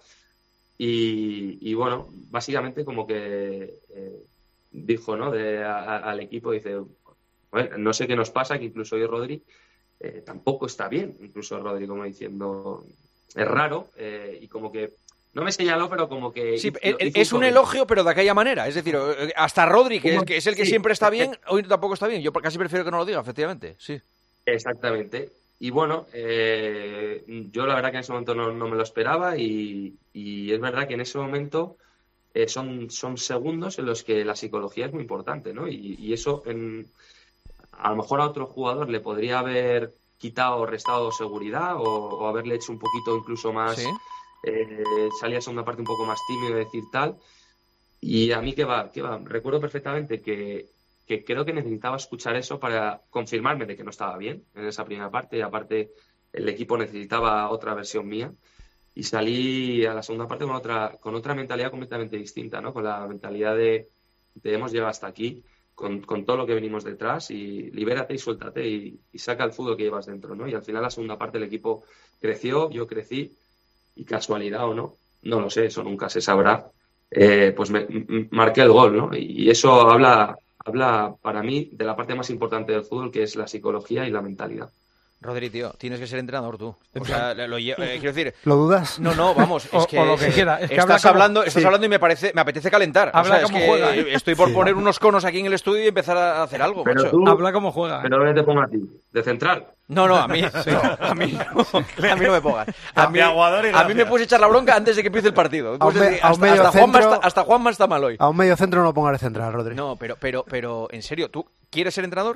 y, y bueno, básicamente como que eh, dijo, ¿no? De, a, a, al equipo, dice, bueno, no sé qué nos pasa, que incluso hoy Rodri eh, tampoco está bien. Incluso Rodri como diciendo, es raro, eh, y como que no me señaló, pero como que... Sí, hizo- es, hizo es un comentario. elogio, pero de aquella manera. Es decir, hasta Rodri, que es, que es el que Sí. siempre está bien, hoy tampoco está bien. Yo casi prefiero que no lo diga, efectivamente. Sí. Exactamente. Y bueno, eh, yo la verdad que en ese momento no, no me lo esperaba y, y es verdad que en ese momento eh, son, son segundos en los que la psicología es muy importante, ¿no? Y, y eso en, a lo mejor a otro jugador le podría haber quitado o restado seguridad o, o haberle hecho un poquito incluso más... Sí. Eh, salía a segunda parte un poco más tímido, decir tal. Y a mí, ¿qué va? ¿Qué va? Recuerdo perfectamente que, que creo que necesitaba escuchar eso para confirmarme de que no estaba bien en esa primera parte. Y aparte, el equipo necesitaba otra versión mía. Y salí a la segunda parte con otra, con otra mentalidad completamente distinta, ¿no? Con la mentalidad de, de hemos llegado hasta aquí, con, con todo lo que venimos detrás, y libérate y suéltate y, y saca el fútbol que llevas dentro, ¿no? Y al final, la segunda parte, el equipo creció, yo crecí. Y casualidad o no, no lo sé, eso nunca se sabrá, eh, pues me, m- marqué el gol, ¿no? Y eso habla, habla para mí de la parte más importante del fútbol, que es la psicología y la mentalidad. Rodri, tío, tienes que ser entrenador tú. O sea, lo, lo lle- eh, quiero decir... ¿Lo dudas? No, no, vamos, es O- que... o lo que quiera, es que habla estás como- hablando, estás sí. hablando y me parece, me apetece calentar. O Habla sea, es como que juega, ¿eh? estoy por poner unos conos aquí en el estudio y empezar a hacer algo, Pero macho. tú- Habla como juega. ¿eh? Pero ¿dónde te pongo a ti? ¿De central? No, no, a mí, no, a mí no, a mí no me pongas. A mí, Cambia Aguador y a mí gracias. me puedes echar la bronca antes de que empiece el partido. A un Puedes me- decir, a un hasta, medio hasta Juanma centro- está, hasta Juanma está mal hoy. A un medio centro no pongas de central, Rodri. No, pero, pero, pero, en serio, ¿tú quieres ser entrenador?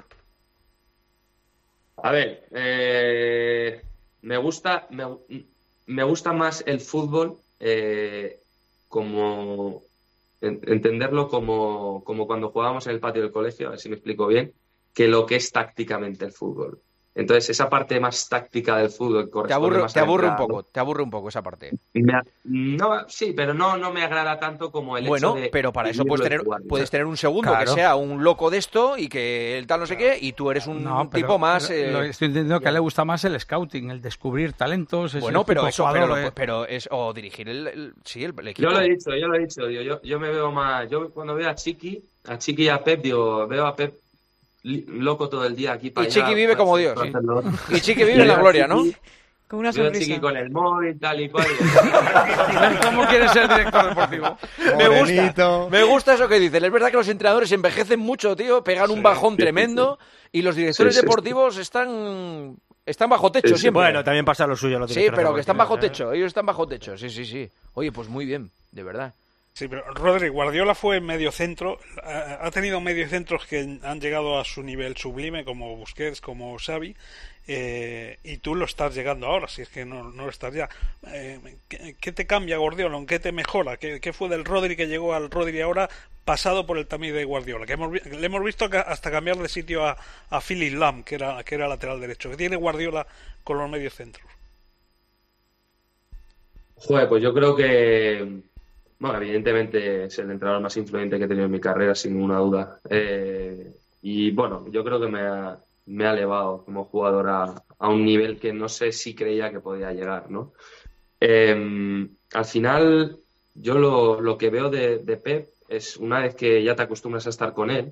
A ver, eh, me gusta, me, me gusta más el fútbol eh, como en- entenderlo como, como cuando jugábamos en el patio del colegio, a ver si me explico bien, que lo que es tácticamente el fútbol. Entonces, esa parte más táctica del fútbol Te corresponde aburre, más te a aburre un entrar, poco, te aburre un poco esa parte. Me a- no, sí, pero no, no me agrada tanto como el Bueno, hecho de... pero para eso vivirlo puedes y tener, jugarlo. puedes tener un segundo Claro. que sea un loco de esto y que el tal no sé qué, y tú eres un No, pero- tipo más... pero eh, lo estoy entendiendo que a él le gusta más el scouting, el descubrir talentos. ese bueno, tipo pero de eso, pero, jugador, lo- eh. pero es o dirigir el, el- sí, el, el equipo. Yo lo he dicho, yo lo he dicho, digo, yo, yo me veo más... Yo cuando veo a Chiqui, a Chiqui y a Pep, digo, veo a Pep li- loco todo el día aquí para Y allá, Chiqui vive para como hacer- Dios, para sí. hacer lo otro. Y Chiqui vive en la gloria, ¿no? Con una Veo sonrisa. Chiqui con el móvil, tal y cual. ¿Cómo quieres ser director deportivo? Me gusta, me gusta eso que dicen. Es verdad que los entrenadores envejecen mucho, tío, pegan un bajón sí, tremendo sí, sí. y los directores Sí, sí, deportivos sí. están están bajo techo Sí, sí. siempre. Bueno, también pasa lo suyo. Los sí, pero directores que están bajo deportivos, techo. Ellos están bajo techo. Sí, sí, sí. Oye, pues muy bien, de verdad. Sí, pero Rodri, Guardiola fue mediocentro, ha tenido mediocentros que han llegado a su nivel sublime, como Busquets, como Xavi, eh, y tú lo estás llegando ahora, si es que no, no lo estás ya. Eh, ¿qué, ¿Qué te cambia Guardiola? ¿En qué te mejora? ¿Qué, ¿Qué fue del Rodri que llegó al Rodri ahora pasado por el tamiz de Guardiola? Que hemos, le hemos visto hasta cambiar de sitio a, a Philip Lam, que era, que era lateral derecho. ¿Qué tiene Guardiola con los mediocentros? Joder, pues yo creo que... Bueno, evidentemente es el entrenador más influyente que he tenido en mi carrera, sin ninguna duda. Eh, y bueno, yo creo que me ha, me ha elevado como jugador a, a un nivel que no sé si creía que podía llegar, ¿no? Eh, al final, yo lo, lo que veo de, de Pep es una vez que ya te acostumbras a estar con él,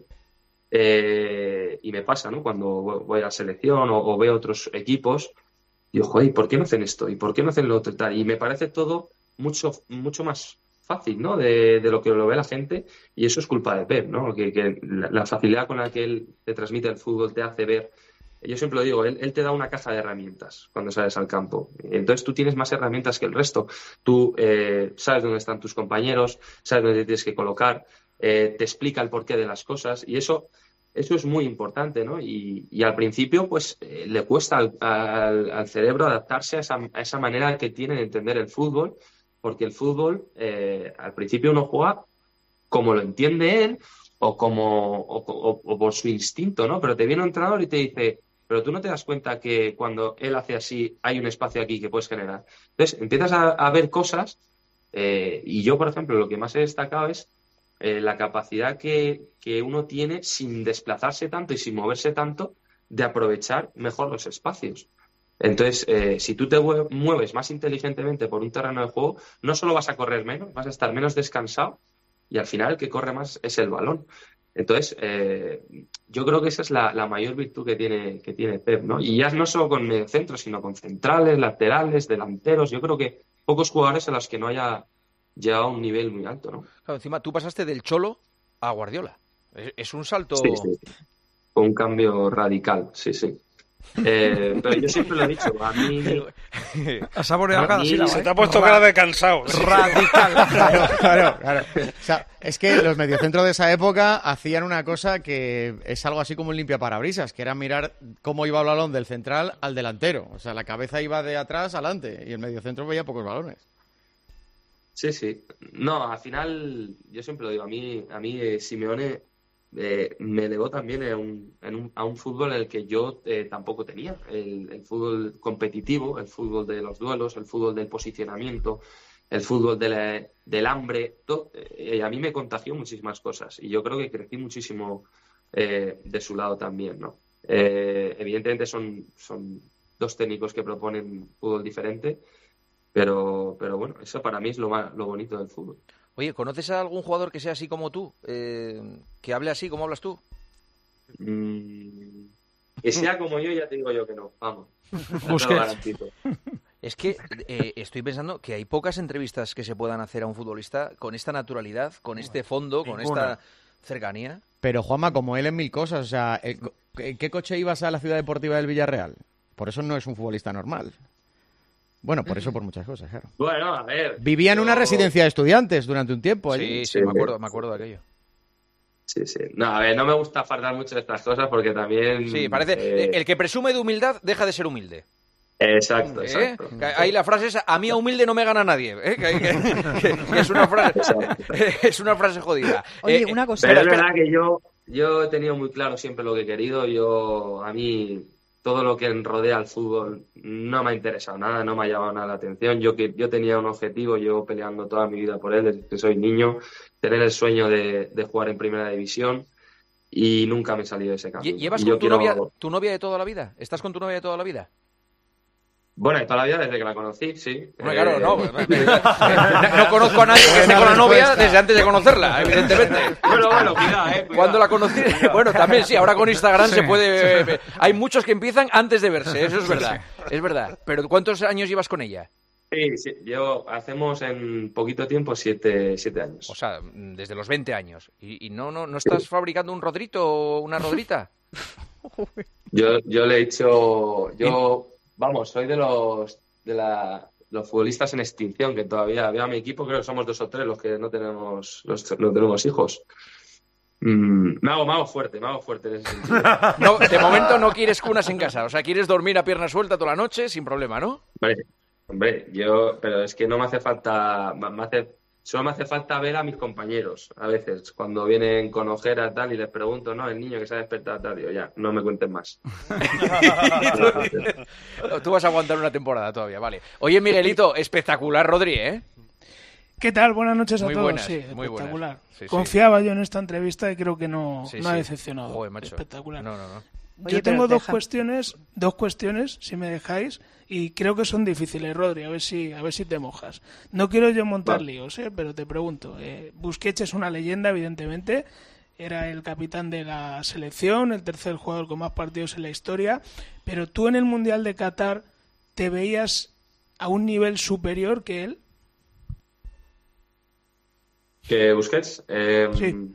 eh, y me pasa, ¿no? Cuando voy a la selección o, o veo otros equipos, digo, joder, ¿por qué no hacen esto? ¿Y por qué no hacen lo otro y tal? Y me parece todo mucho, mucho más fácil, ¿no? De, de lo que lo ve la gente, y eso es culpa de Pep, ¿no? Que, que la, la facilidad con la que él te transmite el fútbol te hace ver. Yo siempre lo digo, él, él te da una caja de herramientas cuando sales al campo. Entonces tú tienes más herramientas que el resto. Tú eh, sabes dónde están tus compañeros, sabes dónde te tienes que colocar, eh, te explica el porqué de las cosas, y eso, eso es muy importante, ¿no? Y, y al principio, pues, eh, le cuesta al, al, al cerebro adaptarse a esa, a esa manera que tiene de entender el fútbol, porque el fútbol, eh, al principio uno juega como lo entiende él o como o, o, o por su instinto, ¿no? Pero te viene un entrenador y te dice, pero tú no te das cuenta que cuando él hace así hay un espacio aquí que puedes generar. Entonces empiezas a, a ver cosas, eh, y yo, por ejemplo, lo que más he destacado es eh, la capacidad que, que uno tiene sin desplazarse tanto y sin moverse tanto de aprovechar mejor los espacios. Entonces, eh, si tú te mueves más inteligentemente por un terreno de juego, no solo vas a correr menos, vas a estar menos descansado, y al final el que corre más es el balón. Entonces, eh, yo creo que esa es la, la mayor virtud que tiene, que tiene Pep, ¿no? Y ya no solo con mediocentros, sino con centrales, laterales, delanteros. Yo creo que pocos jugadores a los que no haya llegado a un nivel muy alto, ¿no? Claro, encima tú pasaste del Cholo a Guardiola. Es, es un salto... Sí, sí. Un cambio radical, sí, sí. Eh, pero yo siempre lo he dicho, a mí... Ha saboreado cada sílaba. Se te ha puesto Ra- cara de cansado. Radical. Claro, claro, claro. O sea, es que los mediocentros de esa época hacían una cosa que es algo así como un limpiaparabrisas, que era mirar cómo iba el balón del central al delantero. O sea, la cabeza iba de atrás adelante y el mediocentro veía pocos balones. Sí, sí. No, al final, yo siempre lo digo, a mí, a mí eh, Simeone... Eh, me elevó también en un, en un, a un fútbol en el que yo eh, tampoco tenía, el, el fútbol competitivo, el fútbol de los duelos, el fútbol del posicionamiento, el fútbol de la, del hambre, todo, eh, a mí me contagió muchísimas cosas, y yo creo que crecí muchísimo eh, de su lado también, ¿no? Eh, evidentemente son, son dos técnicos que proponen fútbol diferente, pero, pero bueno, eso para mí es lo, más, lo bonito del fútbol. Oye, ¿conoces a algún jugador que sea así como tú? Eh, que hable así como hablas tú. Mm, que sea como yo, ya te digo yo que no. Vamos. Busquets. Es que eh, estoy pensando que hay pocas entrevistas que se puedan hacer a un futbolista con esta naturalidad, con este fondo, con Ninguna. esta cercanía. Pero Juanma, como él en mil cosas, o sea, el, ¿en qué coche ibas a la ciudad deportiva del Villarreal? Por eso no es un futbolista normal. Bueno, por eso por muchas cosas, claro. Bueno, a ver. Vivía en yo... una residencia de estudiantes durante un tiempo allí. Sí, sí, me acuerdo, me acuerdo de aquello. Sí, sí. No, a ver, no me gusta fardar mucho de estas cosas porque también... Sí, parece... Eh... El que presume de humildad deja de ser humilde. Exacto, ¿Eh? exacto. Ahí la frase es, a mí a humilde no me gana nadie. ¿Eh? Que, que, que, que es, una frase, es una frase jodida. Oye, eh, una cosa... Pero es verdad que yo, yo he tenido muy claro siempre lo que he querido. Yo, a mí... todo lo que rodea al fútbol no me ha interesado nada, no me ha llamado nada la atención. Yo que yo tenía un objetivo, llevo peleando toda mi vida por él desde que soy niño, tener el sueño de, de jugar en primera división, y nunca me he salido de ese camino. ¿Llevas y con yo tu, quiero... novia, tu novia de toda la vida? ¿Estás con tu novia de toda la vida? Bueno, de toda la vida desde que la conocí, sí. Bueno, claro, Eh, no, no, no conozco a nadie que esté con la novia desde antes de conocerla, evidentemente. Bueno, bueno, cuidado, eh. Cuidado. Cuando la conocí, bueno, también sí, ahora con Instagram se puede... Sí. Hay muchos que empiezan antes de verse, eso es verdad, es verdad. Pero ¿cuántos años llevas con ella? Sí, sí, yo hacemos en poquito tiempo siete, siete años. O sea, desde los veinte años. ¿Y, y no, no, no estás fabricando un Rodrito o una Rodrita? Yo, yo le he dicho, yo, vamos, soy de los de la, los futbolistas en extinción, que todavía veo a mi equipo, creo que somos dos o tres los que no tenemos, los, no tenemos hijos. Mm, me hago, me hago fuerte, me hago fuerte en ese sentido. No, de momento no quieres cunas en casa, o sea, quieres dormir a pierna suelta toda la noche sin problema, ¿no? Hombre, hombre, yo, pero es que no me hace falta, me hace, solo me hace falta ver a mis compañeros, a veces, cuando vienen con ojeras tal y les pregunto, no, el niño que se ha despertado tal, digo, ya, no me cuenten más. Tú vas a aguantar una temporada todavía, vale. Oye, Miguelito, espectacular, Rodri, ¿eh? ¿Qué tal? Buenas noches a muy todos. Buenas, sí, muy espectacular. Buenas. Sí, Confiaba sí. yo en esta entrevista y creo que no, sí, no ha sí. decepcionado. Joder, macho. Espectacular. No, no, no. Yo Oye, tengo dos deja... cuestiones, dos cuestiones, si me dejáis, y creo que son difíciles, Rodri, a ver si, a ver si te mojas. No quiero yo montar vale. líos, ¿eh? Pero te pregunto. Eh, Busquets es una leyenda, evidentemente. Era el capitán de la selección, el tercer jugador con más partidos en la historia. Pero tú en el Mundial de Qatar, ¿te veías a un nivel superior que él? ¿Que Busquets? Eh, sí.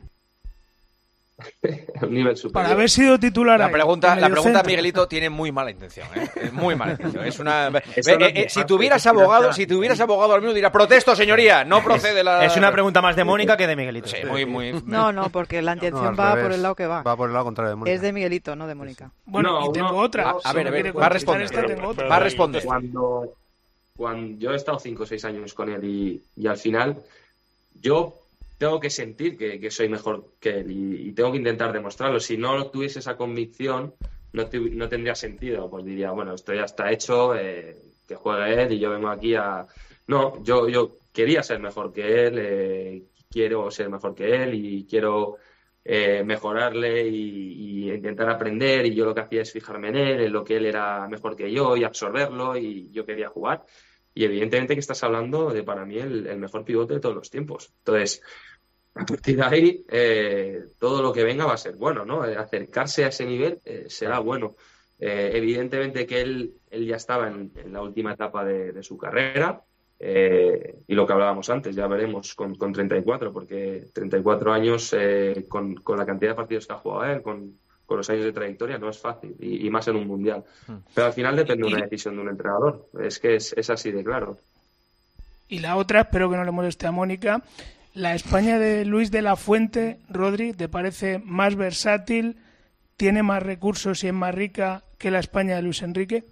Un nivel superior. Para haber sido titular. La ahí, pregunta, la pregunta centro. Miguelito, tiene muy mala intención, ¿eh? Muy mala intención. Es una. no eh, eh, si tuvieras abogado, si tuvieras abogado al mío dirá, protesto, señoría, no procede la. Es una pregunta más de Mónica que de Miguelito. Sí, muy, muy. No, no, porque la intención No, al va revés. por el lado que va. Va por el lado contrario de Mónica. Es de Miguelito, no de Mónica. Bueno, No, y tengo no, otra. no, a ver, a ver, quiere va a contestar responder. esta, tengo otra. Va a responder. Cuando, cuando yo he estado cinco o seis años con él y, y al final yo tengo que sentir que, que soy mejor que él y, y tengo que intentar demostrarlo. Si no tuviese esa convicción, no, te, no tendría sentido. Pues diría, bueno, esto ya está hecho, eh, que juegue él y yo vengo aquí a... No, yo, yo quería ser mejor que él, eh, quiero ser mejor que él y quiero eh, mejorarle y, y intentar aprender, y yo lo que hacía es fijarme en él, en lo que él era mejor que yo y absorberlo, y yo quería jugar. Y evidentemente que estás hablando de, para mí, el, el mejor pivote de todos los tiempos. Entonces, a partir de ahí, eh, todo lo que venga va a ser bueno, ¿no? Eh, acercarse a ese nivel eh, será bueno. Eh, evidentemente que él, él ya estaba en, en la última etapa de, de su carrera, eh, y lo que hablábamos antes, ya veremos con, con treinta y cuatro, porque treinta y cuatro años, eh, con, con la cantidad de partidos que ha jugado él, con, con los años de trayectoria, no es fácil, y, y más en un mundial. Pero al final depende de una decisión de un entrenador, es que es, es así de claro. Y la otra, espero que no le moleste a Mónica, ¿la España de Luis de la Fuente, Rodri, te parece más versátil, tiene más recursos y es más rica que la España de Luis Enrique?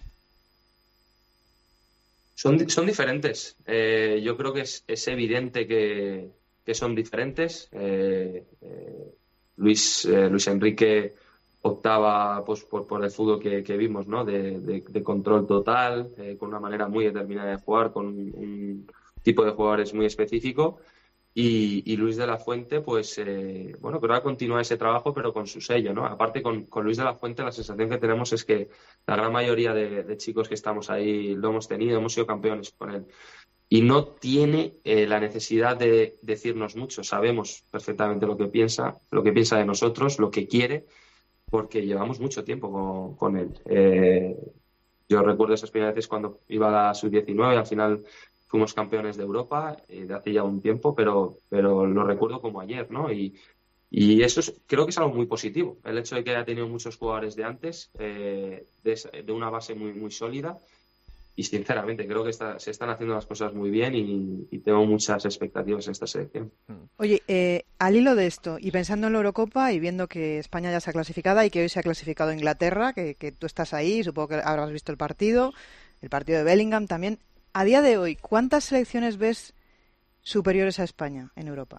Son, son diferentes. Eh, yo creo que es, es evidente que, que son diferentes. Eh, eh, Luis, eh, Luis Enrique optaba pues, por, por el fútbol que, que vimos, ¿no? De, de, de control total, eh, con una manera muy determinada de jugar, con un tipo de jugadores muy específico. Y, y Luis de la Fuente, pues, eh, bueno, creo que continúa ese trabajo, pero con su sello, ¿no? Aparte, con, con Luis de la Fuente, la sensación que tenemos es que la gran mayoría de, de chicos que estamos ahí lo hemos tenido, hemos sido campeones con él. Y no tiene eh, la necesidad de decirnos mucho. Sabemos perfectamente lo que piensa, lo que piensa de nosotros, lo que quiere, porque llevamos mucho tiempo con, con él. Eh, yo recuerdo esas primeras veces cuando iba a la sub diecinueve, al final fuimos campeones de Europa eh, de hace ya un tiempo, pero, pero lo recuerdo como ayer, ¿no? Y, y eso es, creo que es algo muy positivo, el hecho de que haya tenido muchos jugadores de antes, eh, de, de una base muy, muy sólida, y sinceramente creo que está, se están haciendo las cosas muy bien y, y tengo muchas expectativas en esta selección. Oye, eh, al hilo de esto, y pensando en la Eurocopa y viendo que España ya se ha clasificado y que hoy se ha clasificado Inglaterra, que, que tú estás ahí, supongo que habrás visto el partido, el partido de Bellingham también. A día de hoy, ¿cuántas selecciones ves superiores a España en Europa?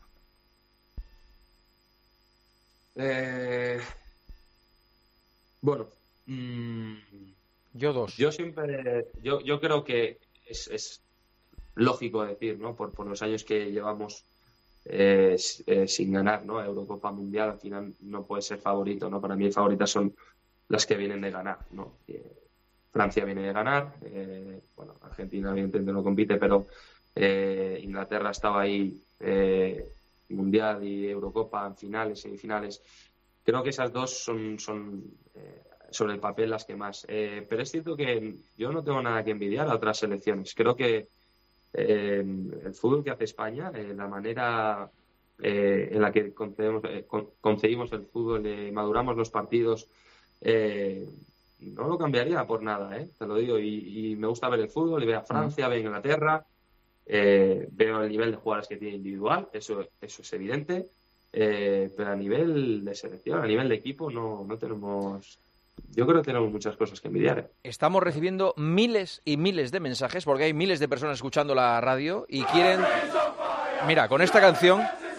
Eh, bueno, mmm, yo dos. Yo siempre, yo, yo creo que es, es lógico decir, ¿no? Por, por los años que llevamos eh, eh, sin ganar, ¿no? Eurocopa Mundial, al final no puede ser favorito, ¿no? Para mí favoritas son las que vienen de ganar, ¿no? Eh, Francia viene de ganar, eh, bueno, Argentina evidentemente no compite, pero eh, Inglaterra estaba ahí, eh, Mundial y Eurocopa en finales, semifinales. Creo que esas dos son, son eh, sobre el papel las que más. Eh, pero es cierto que yo no tengo nada que envidiar a otras selecciones. Creo que eh, el fútbol que hace España, eh, la manera eh, en la que concebimos, eh, con, concebimos el fútbol, eh, maduramos los partidos, eh, no lo cambiaría por nada, ¿eh? Te lo digo. Y, y me gusta ver el fútbol, y veo a Francia, veo a Inglaterra, eh, veo el nivel de jugadores que tiene individual, eso, eso es evidente. Eh, pero a nivel de selección, a nivel de equipo, no, no tenemos... Yo creo que tenemos muchas cosas que envidiar. ¿eh? Estamos recibiendo miles y miles de mensajes porque hay miles de personas escuchando la radio y quieren... Mira, con esta canción...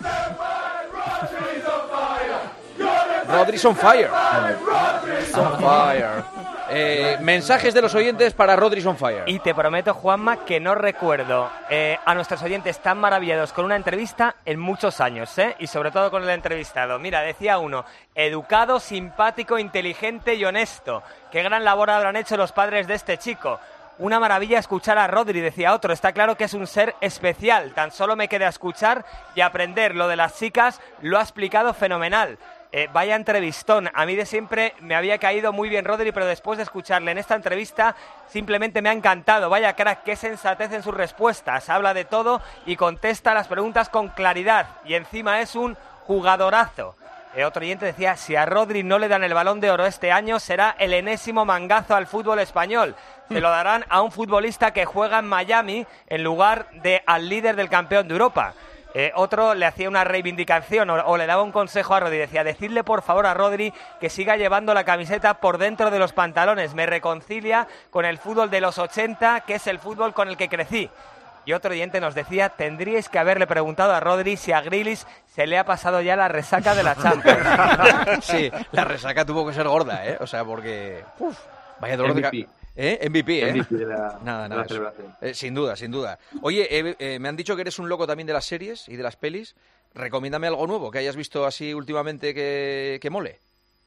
Rodri's on fire. Rodri's on fire. Eh, mensajes de los oyentes para Rodri's on fire. Y te prometo, Juanma, que no recuerdo eh, a nuestros oyentes tan maravillados con una entrevista en muchos años, ¿eh? Y sobre todo con el entrevistado. Mira, decía uno, educado, simpático, inteligente y honesto. Qué gran labor habrán hecho los padres de este chico. Una maravilla escuchar a Rodri, decía otro. Está claro que es un ser especial. Tan solo me queda escuchar y aprender. Lo de las chicas lo ha explicado fenomenal. Eh, vaya entrevistón. A mí de siempre me había caído muy bien Rodri, pero después de escucharle en esta entrevista simplemente me ha encantado. Vaya crack, qué sensatez en sus respuestas. Habla de todo y contesta las preguntas con claridad. Y encima es un jugadorazo. Eh, otro oyente decía, si a Rodri no le dan el Balón de Oro este año, será el enésimo mangazo al fútbol español. Se lo darán a un futbolista que juega en Miami en lugar de al líder del campeón de Europa. Eh, otro le hacía una reivindicación o, o le daba un consejo a Rodri. Decía, decidle por favor a Rodri que siga llevando la camiseta por dentro de los pantalones. Me reconcilia con el fútbol de los ochenta, que es el fútbol con el que crecí. Y otro oyente nos decía, tendríais que haberle preguntado a Rodri si a Grealish se le ha pasado ya la resaca de la Champions. Sí, la resaca tuvo que ser gorda, ¿eh? O sea, porque... Uf, vaya dolor de cabeza. ¿Eh? M V P, ¿eh? M V P de la, nada, nada, de la celebración. Eh, sin duda, sin duda. Oye, eh, eh, me han dicho que eres un loco también de las series y de las pelis. Recomiéndame algo nuevo que hayas visto así últimamente que, que mole.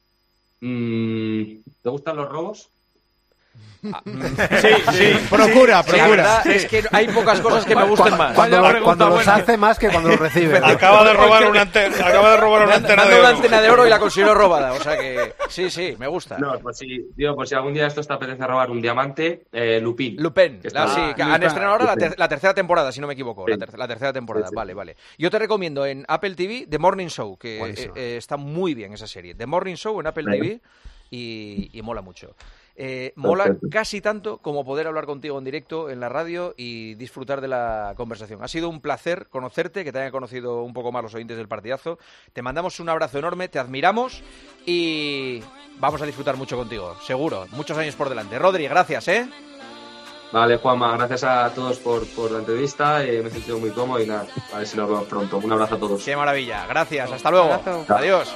Mm, ¿Te gustan los robos? Ah, sí, sí, procura, sí, procura. La verdad sí. es que hay pocas cosas que me gusten más. Cuando, cuando, cuando los hace más que cuando los recibe. Acaba de robar una antena, acaba de robar una antena de oro. una antena de oro y la considero robada, o sea que sí, sí, me gusta. No, pues si, digo, pues si algún día esto te apetece robar un diamante, eh, Lupin. Lupin, está, la, sí, que Lupin. han estrenado ahora la, ter- Lupin. la tercera temporada, si no me equivoco, Sí. la, ter- la tercera temporada, Sí, sí. vale, vale. Yo te recomiendo en Apple T V The Morning Show, que Buenísimo. eh, eh, está muy bien esa serie. The Morning Show en Apple Vale. T V y, y mola mucho. Eh, mola Perfecto. casi tanto como poder hablar contigo en directo en la radio y disfrutar de la conversación. Ha sido un placer conocerte, que te hayan conocido un poco más los oyentes del partidazo. Te mandamos un abrazo enorme, te admiramos y vamos a disfrutar mucho contigo, seguro. Muchos años por delante. Rodri, gracias, ¿eh? Vale, Juanma, gracias a todos por, por la entrevista. Eh, me he sentido muy cómodo y nada, a ver si nos vemos pronto. Un abrazo a todos. Qué maravilla. Gracias. Hasta luego. Abrazo. Adiós.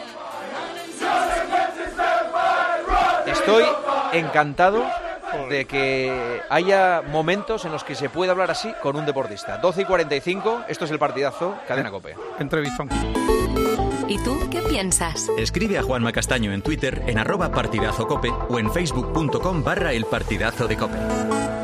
Estoy encantado de que haya momentos en los que se puede hablar así con un deportista. doce y cuarenta y cinco, esto es el partidazo, Cadena COPE. Entrevistón. ¿Y tú qué piensas? Escribe a Juanma Castaño en Twitter en arroba partidazo cope o en facebook punto com barra el partidazo de cope.